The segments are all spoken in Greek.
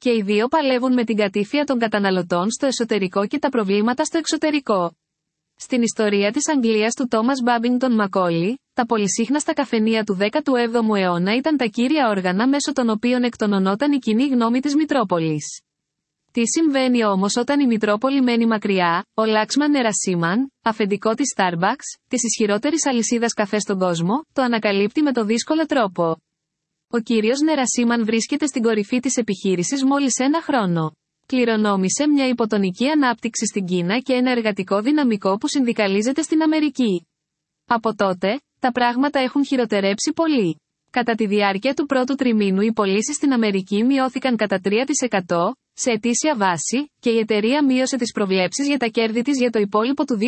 Και οι δύο παλεύουν με την κατήφια των καταναλωτών στο εσωτερικό και τα προβλήματα στο εξωτερικό. Στην ιστορία της Αγγλίας του Τόμας Μπάμπινγκτον Μακόλι, τα πολυσύχναστα καφενεία του 17ου αιώνα ήταν τα κύρια όργανα μέσω των οποίων εκτονωνόταν η κοινή γνώμη της Μητρόπολης. Τι συμβαίνει όμως όταν η Μητρόπολη μένει μακριά? Ο Λάξμαν Νερασίμαν, αφεντικό της Starbucks, της ισχυρότερης αλυσίδας καφέ στον κόσμο, το ανακαλύπτει με το δύσκολο τρόπο. Ο κύριος Νερασίμαν βρίσκεται στην κορυφή της επιχείρησης μόλις ένα χρόνο. Κληρονόμησε μια υποτονική ανάπτυξη στην Κίνα και ένα εργατικό δυναμικό που συνδικαλίζεται στην Αμερική. Από τότε, τα πράγματα έχουν χειροτερέψει πολύ. Κατά τη διάρκεια του πρώτου τριμήνου οι πωλήσεις στην Αμερική μειώθηκαν κατά 3% σε ετήσια βάση, και η εταιρεία μείωσε τις προβλέψεις για τα κέρδη της για το υπόλοιπο του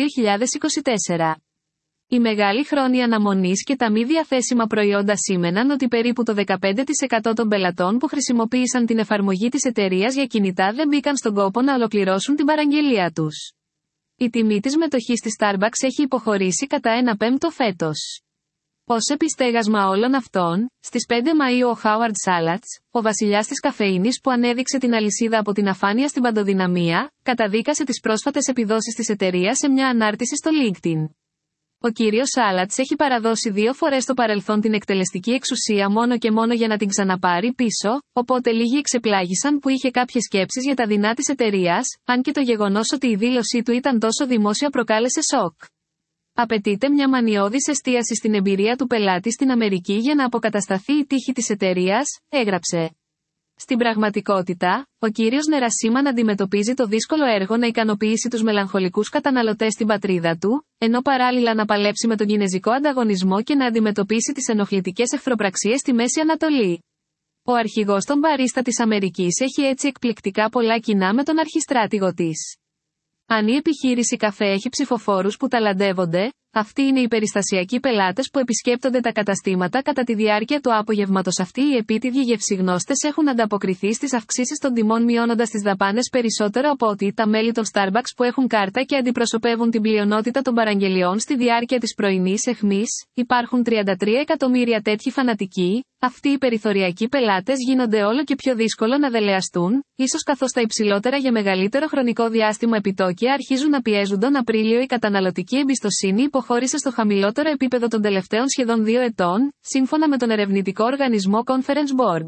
2024. Η μεγάλη χρόνια αναμονής και τα μη διαθέσιμα προϊόντα σήμαιναν ότι περίπου το 15% των πελατών που χρησιμοποίησαν την εφαρμογή της εταιρείας για κινητά δεν μπήκαν στον κόπο να ολοκληρώσουν την παραγγελία τους. Η τιμή της μετοχής της Starbucks έχει υποχωρήσει κατά 1/5 φέτος. Ως επιστέγασμα όλων αυτών, στις 5 Μαΐου ο Howard Schultz, ο βασιλιάς της καφεΐνης που ανέδειξε την αλυσίδα από την αφάνεια στην παντοδυναμία, καταδίκασε τις πρόσφατες επιδόσεις της εταιρείας σε μια ανάρτηση στο LinkedIn. Ο κύριος Schultz έχει παραδώσει 2 φορές στο παρελθόν την εκτελεστική εξουσία μόνο και μόνο για να την ξαναπάρει πίσω, οπότε λίγοι εξεπλάγησαν που είχε κάποιες σκέψεις για τα δεινά της εταιρείας, αν και το γεγονός ότι η δήλωσή του ήταν τόσο δημόσια προκάλεσε σοκ. Απαιτείται μια μανιώδης εστίαση στην εμπειρία του πελάτη στην Αμερική για να αποκατασταθεί η τύχη της εταιρείας, έγραψε. Στην πραγματικότητα, ο κύριος Νερασίμαν αντιμετωπίζει το δύσκολο έργο να ικανοποιήσει τους μελαγχολικούς καταναλωτές στην πατρίδα του, ενώ παράλληλα να παλέψει με τον κινεζικό ανταγωνισμό και να αντιμετωπίσει τις ενοχλητικές εχθροπραξίες στη Μέση Ανατολή. Ο αρχηγός των μπαρίστα της Αμερικής έχει έτσι εκπληκτικά πολλά κοινά με τον αρχιστράτηγο της. Αν η επιχείρηση καφέ έχει ψηφοφόρους που ταλαντεύονται, αυτοί είναι οι περιστασιακοί πελάτες που επισκέπτονται τα καταστήματα κατά τη διάρκεια του απογεύματος. Αυτοί οι επίτηδοι γευσιγνώστες έχουν ανταποκριθεί στις αυξήσεις των τιμών μειώνοντας τις δαπάνες περισσότερο από ότι τα μέλη των Starbucks που έχουν κάρτα και αντιπροσωπεύουν την πλειονότητα των παραγγελιών στη διάρκεια της πρωινής αιχμής. Υπάρχουν 33 εκατομμύρια τέτοιοι φανατικοί. Αυτοί οι περιθωριακοί πελάτες γίνονται όλο και πιο δύσκολο να δελεαστούν, ίσως καθώς τα υψηλότερα για μεγαλύτερο χρονικό διάστημα επιτόκια αρχίζουν να πιέζουν. Τον Απρίλιο η καταναλωτική εμπιστοσύνη υποχώρησε στο χαμηλότερο επίπεδο των τελευταίων σχεδόν 2 ετών, σύμφωνα με τον ερευνητικό οργανισμό Conference Board.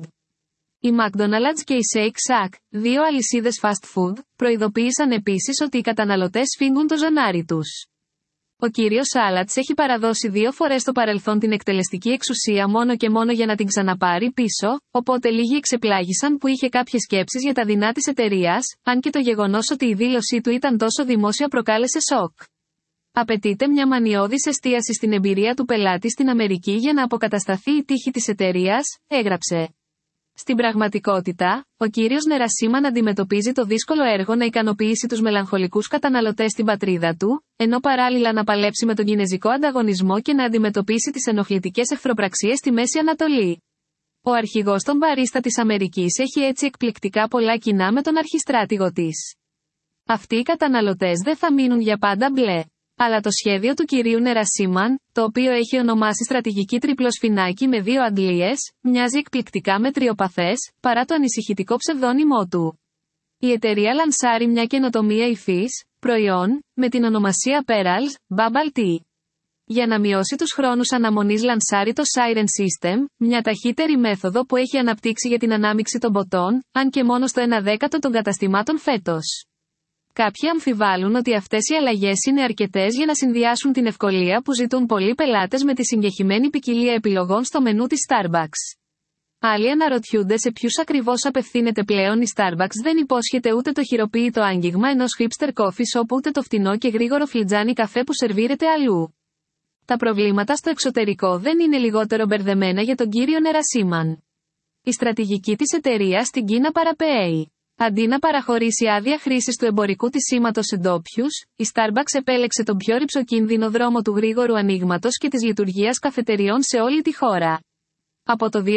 Η McDonald's και η Shake Shack, 2 αλυσίδες fast food, προειδοποίησαν επίσης ότι οι καταναλωτές σφίγγουν το ζωνάρι τους. Ο κύριος Schultz έχει παραδώσει 2 φορές στο παρελθόν την εκτελεστική εξουσία μόνο και μόνο για να την ξαναπάρει πίσω, οπότε λίγοι εξεπλάγησαν που είχε κάποιες σκέψεις για τα δεινά της εταιρείας, αν και το γεγονός ότι η δήλωσή του ήταν τόσο δημόσια προκάλεσε σοκ. Απαιτείται μια μανιώδης εστίαση στην εμπειρία του πελάτη στην Αμερική για να αποκατασταθεί η τύχη της εταιρείας, έγραψε. Στην πραγματικότητα, ο κύριος Νερασίμαν αντιμετωπίζει το δύσκολο έργο να ικανοποιήσει τους μελαγχολικούς καταναλωτές στην πατρίδα του, ενώ παράλληλα να παλέψει με τον κινεζικό ανταγωνισμό και να αντιμετωπίσει τις ενοχλητικές εχθροπραξίες στη Μέση Ανατολή. Ο αρχηγός των μπαρίστα της Αμερικής έχει έτσι εκπληκτικά πολλά κοινά με τον αρχιστράτηγο της. Αυτοί οι καταναλωτές δεν θα μείνουν για πάντα μπλε. Αλλά το σχέδιο του κυρίου Νερασίμαν, το οποίο έχει ονομάσει στρατηγική τριπλό σφινάκι με 2 αντλίες, μοιάζει εκπληκτικά μετριοπαθές, παρά το ανησυχητικό ψευδόνυμό του. Η εταιρεία λανσάρει μια καινοτομία υφής, προϊόν, με την ονομασία Perals, Bubble Tea. Για να μειώσει τους χρόνους αναμονής λανσάρει το Siren System, μια ταχύτερη μέθοδο που έχει αναπτύξει για την ανάμειξη των ποτών, αν και μόνο στο 1/10 των καταστημάτων φέτος. Κάποιοι αμφιβάλλουν ότι αυτές οι αλλαγές είναι αρκετές για να συνδυάσουν την ευκολία που ζητούν πολλοί πελάτες με τη συγκεκριμένη ποικιλία επιλογών στο μενού της Starbucks. Άλλοι αναρωτιούνται σε ποιους ακριβώς απευθύνεται πλέον η Starbucks. Δεν υπόσχεται ούτε το χειροποίητο άγγιγμα ενός hipster coffee shop ούτε το φτηνό και γρήγορο φλιτζάνι καφέ που σερβίρεται αλλού. Τα προβλήματα στο εξωτερικό δεν είναι λιγότερο μπερδεμένα για τον κύριο Νερασίμαν. Η στρατηγική της εταιρείας στην Κίνα παραπέει. Αντί να παραχωρήσει άδεια χρήσης του εμπορικού της σήματος σε ντόπιους, η Starbucks επέλεξε τον πιο ρυψοκίνδυνο δρόμο του γρήγορου ανοίγματος και της λειτουργίας καφετεριών σε όλη τη χώρα. Από το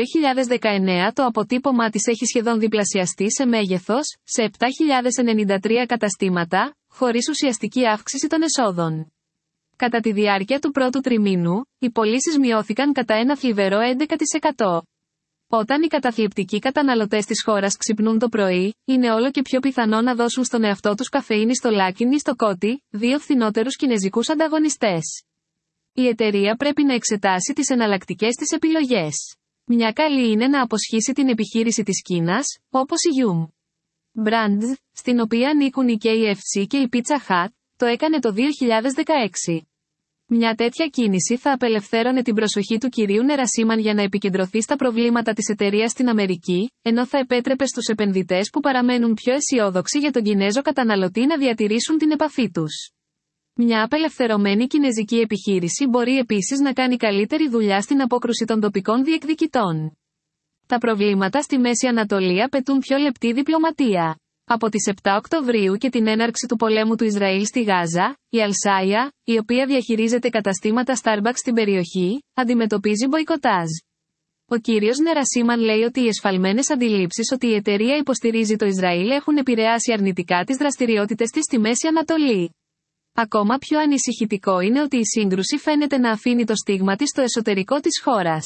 2019 το αποτύπωμά της έχει σχεδόν διπλασιαστεί σε μέγεθος, σε 7.093 καταστήματα, χωρίς ουσιαστική αύξηση των εσόδων. Κατά τη διάρκεια του πρώτου τριμήνου, οι πωλήσεις μειώθηκαν κατά ένα θλιβερό 11%. Όταν οι καταθλιπτικοί καταναλωτές της χώρας ξυπνούν το πρωί, είναι όλο και πιο πιθανό να δώσουν στον εαυτό τους καφεΐνη στο λάκιν ή στο κότι, δύο φθηνότερους κινεζικούς ανταγωνιστές. Η εταιρεία πρέπει να εξετάσει τις εναλλακτικές της επιλογές. Μια καλή είναι να αποσχίσει την επιχείρηση της Κίνας, όπως η Yum Brands, στην οποία ανήκουν η KFC και η Pizza Hut, το έκανε το 2016. Μια τέτοια κίνηση θα απελευθέρωνε την προσοχή του κυρίου Νερασίμαν για να επικεντρωθεί στα προβλήματα της εταιρείας στην Αμερική, ενώ θα επέτρεπε στους επενδυτές που παραμένουν πιο αισιόδοξοι για τον Κινέζο καταναλωτή να διατηρήσουν την επαφή τους. Μια απελευθερωμένη κινεζική επιχείρηση μπορεί επίσης να κάνει καλύτερη δουλειά στην απόκρουση των τοπικών διεκδικητών. Τα προβλήματα στη Μέση Ανατολή απαιτούν πιο λεπτή διπλωματία. Από τις 7 Οκτωβρίου και την έναρξη του πολέμου του Ισραήλ στη Γάζα, η Αλσάια, η οποία διαχειρίζεται καταστήματα Starbucks στην περιοχή, αντιμετωπίζει μποϊκοτάζ. Ο κύριος Νερασίμαν λέει ότι οι εσφαλμένες αντιλήψεις ότι η εταιρεία υποστηρίζει το Ισραήλ έχουν επηρεάσει αρνητικά τις δραστηριότητες της στη Μέση Ανατολή. Ακόμα πιο ανησυχητικό είναι ότι η σύγκρουση φαίνεται να αφήνει το στίγμα της στο εσωτερικό της χώρας.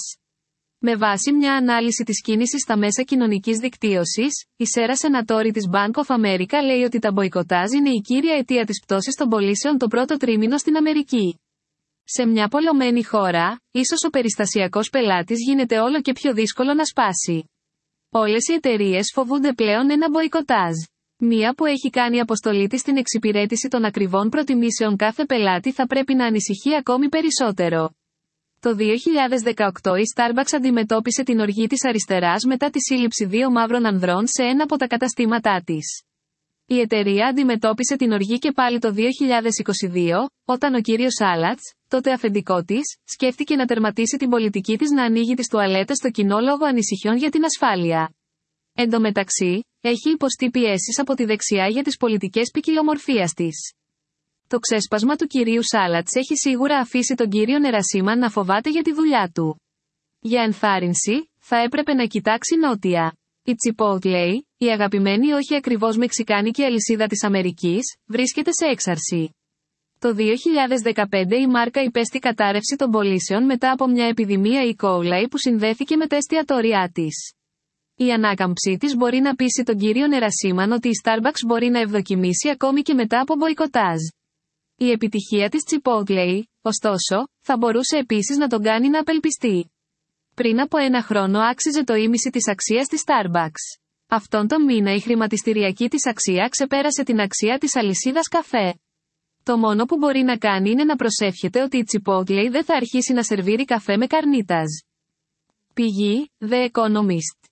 Με βάση μια ανάλυση της κίνησης στα μέσα κοινωνικής δικτύωσης, η Σέρα Σενατόρη της Bank of America λέει ότι τα μποϊκοτάζ είναι η κύρια αιτία της πτώσης των πωλήσεων το πρώτο τρίμηνο στην Αμερική. Σε μια πολλωμένη χώρα, ίσως ο περιστασιακός πελάτης γίνεται όλο και πιο δύσκολο να σπάσει. Όλες οι εταιρείες φοβούνται πλέον ένα μποϊκοτάζ. Μία που έχει κάνει αποστολή της στην εξυπηρέτηση των ακριβών προτιμήσεων κάθε πελάτη θα πρέπει να ανησυχεί ακόμη περισσότερο. Το 2018 η Starbucks αντιμετώπισε την οργή της αριστεράς μετά τη σύλληψη δύο μαύρων ανδρών σε ένα από τα καταστήματά της. Η εταιρεία αντιμετώπισε την οργή και πάλι το 2022, όταν ο κύριος Σάλατς, τότε αφεντικό της, σκέφτηκε να τερματίσει την πολιτική της να ανοίγει τις τουαλέτες στο κοινό λόγω ανησυχιών για την ασφάλεια. Εν τω μεταξύ, έχει υποστεί πιέσεις από τη δεξιά για τις πολιτικές ποικιλομορφίας της. Το ξέσπασμα του κυρίου Σάλατς έχει σίγουρα αφήσει τον κύριο Νερασίμαν να φοβάται για τη δουλειά του. Για ενθάρρυνση, θα έπρεπε να κοιτάξει νότια. Η Chipotle, η αγαπημένη όχι ακριβώς μεξικάνικη αλυσίδα της Αμερικής, βρίσκεται σε έξαρση. Το 2015 η μάρκα υπέστη κατάρρευση των πωλήσεων μετά από μια επιδημία E. coli που συνδέθηκε με τα εστιατόρια της. Η ανάκαμψή της μπορεί να πείσει τον κύριο Νερασίμαν ότι η Starbucks μπορεί να ευδοκιμήσει ακόμη και μετά από μποϊκοτάζ. Η επιτυχία της Chipotle, ωστόσο, θα μπορούσε επίσης να τον κάνει να απελπιστεί. Πριν από ένα χρόνο άξιζε το ίμιση της αξίας της Starbucks. Αυτόν τον μήνα η χρηματιστηριακή της αξία ξεπέρασε την αξία της αλυσίδας καφέ. Το μόνο που μπορεί να κάνει είναι να προσεύχεται ότι η Chipotle δεν θα αρχίσει να σερβίρει καφέ με καρνίταζ. Πηγή, The Economist.